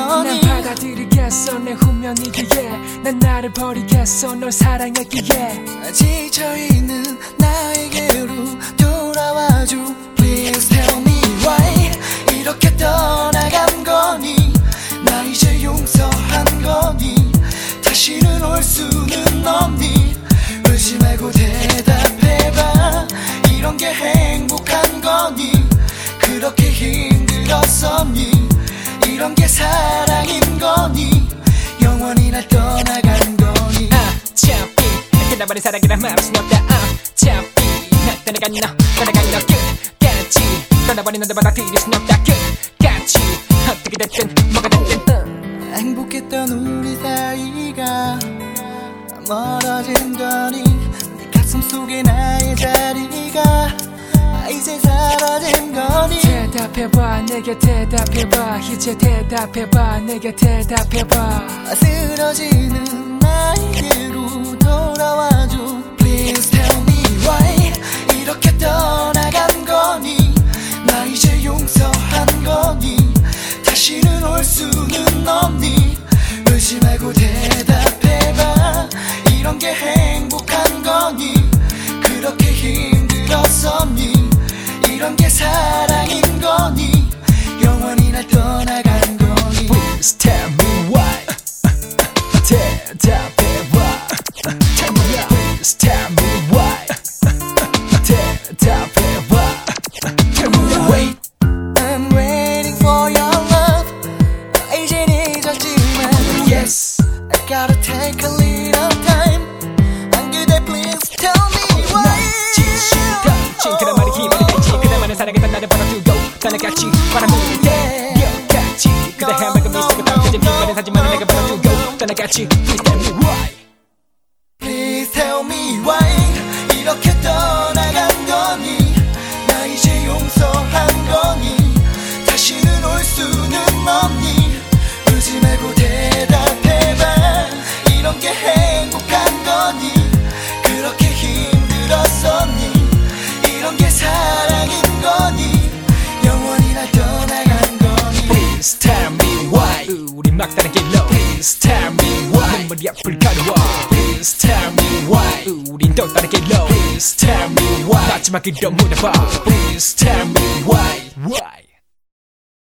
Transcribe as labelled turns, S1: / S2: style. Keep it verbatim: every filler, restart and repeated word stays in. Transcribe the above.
S1: 거니? 난 받아들이겠어 내 운명이기에 난 나를 버리겠어 널 사랑했기에
S2: 지쳐있는 나에게로 돌아와줘 Please tell me why 이렇게 떠나간 거니? 나 이제 용서한 거니? 다시는 올 수는 없니? 울지 말고 대답해봐 이런 게 행복한 거니? 그렇게 힘들었었니? 이런 게 사랑인 거니? 영원히 날 떠나간 거니?
S1: 어차피 난 끝나버린 사랑이란 말할 순 없다 어차피 난 떠나간 너 떠나간 너 끝까지 떠나버린 너도 받아들일 순 없다 끝까지 어떻게 됐든 뭐가 됐든
S2: 행복했던 우리 사이가 멀어진 거니? 내 가슴 속에 나의 자리가 이제 사라진 거니?
S1: 대답해봐 내게 대답해봐 이제 대답해봐 내게 대답해봐
S2: 쓰러지는 나에게로 돌아와줘 Please tell me why 이렇게 떠나간 거니? 나 이제 용서한 거니? 다시는 올 수는 없니? 울지 말고 대답해봐 이런 게 행복한 거니? 그렇게 힘들었었니? 이런 게 사랑인 거니? 영원히 날 떠나간 거니?
S1: Please tell me why 대답해봐 Tell me why Please tell me why 대답해봐 Tell me why Wait
S2: I'm waiting for your love 이젠 잊었지만
S1: Yes
S2: I gotta take a little time 안 그대 please tell me why
S1: 지시던 그런 말이 힘이 되지 그대만은 사랑했던 나를 벌어두고 떠나갔지 바람이 여기까지 그대 헤매고 미치고 떨어진 빛만은 하지만 내가 벌어두고 떠나갔지 Please tell me why
S2: Please tell me why 이렇게 떠나간 거니? 나 이제 용서한 거니? 다시는 올 수는 없니? 울지 말고 대답해봐 이런 게 행복한 거니? 그렇게 힘들었었니? 이런 게 사랑인 거니? 영원히 날 떠나간 거니?
S1: Please tell me why 우리 막다른 길로 Please tell me why 눈물이 앞을 가려워 Please tell me why 우린 또 다른 길로 Please tell me why 마지막으로 물어봐 Please tell me why Why